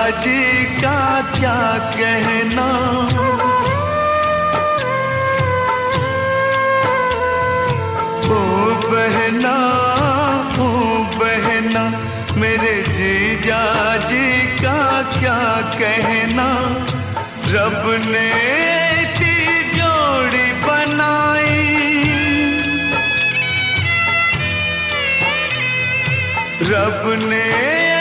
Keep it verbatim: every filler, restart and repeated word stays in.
जी का क्या कहना। ओ बहना ओ बहना मेरे जीजा जी का क्या कहना। रब ने ऐसी जोड़ी बनाई, रब ने